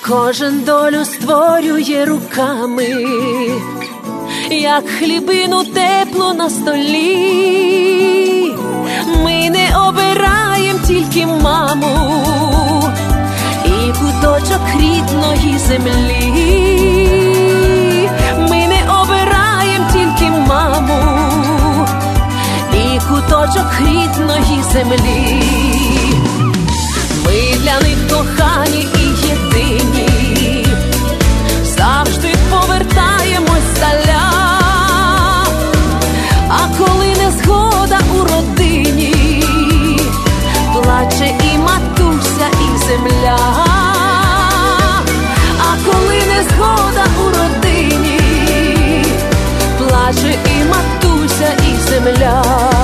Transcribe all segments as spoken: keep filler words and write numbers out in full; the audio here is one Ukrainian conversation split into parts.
Кожен долю створює руками, як хлібину теплу на столі. Ми не обираєм тільки маму і куточок рідної землі. Ми не обираєм тільки маму і куточок рідної землі. Ми для них кохані і єдині, завжди повертаємось здаля. А коли незгода у родині, плаче і матуся, і земля. А коли незгода у родині, плаче і матуся, і земля.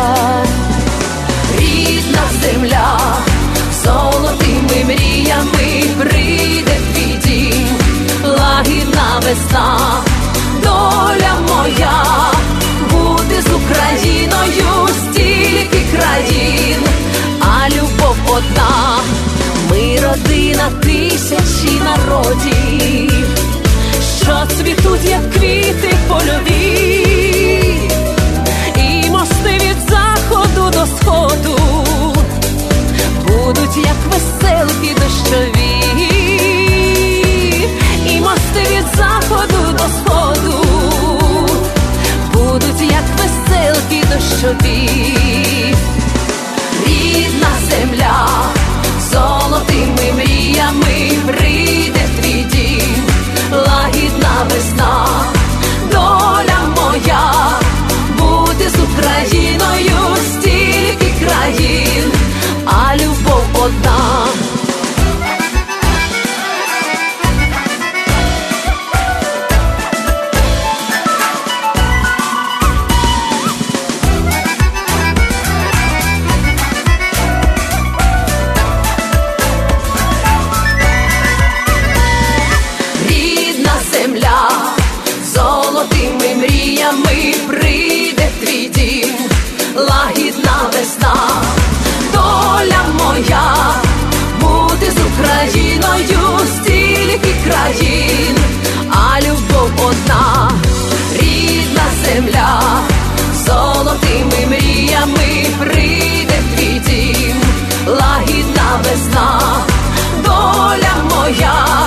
Рідна земля, золотими мріями прийде твій дім. Лагідна весна, доля моя, бути з Україною стільки країн, а любов одна. Ми родина тисячі народів, що цвітуть, як квіти польові. І мости від заходу до сходу будуть, як веселки дощові. І мости від заходу до сходу будуть, як веселки дощові. Рідна земля, золотими мріями прийде твій дім. Лагідна весна, доля моя, бути з Україною стільки країн, а любов одна. Золотими мріями прийде твій дім. Лагідна весна, доля моя, бути з Україною стільки країн, а любов одна. Рідна земля, золотими мріями прийде твій дім. Лагідна весна, доля моя,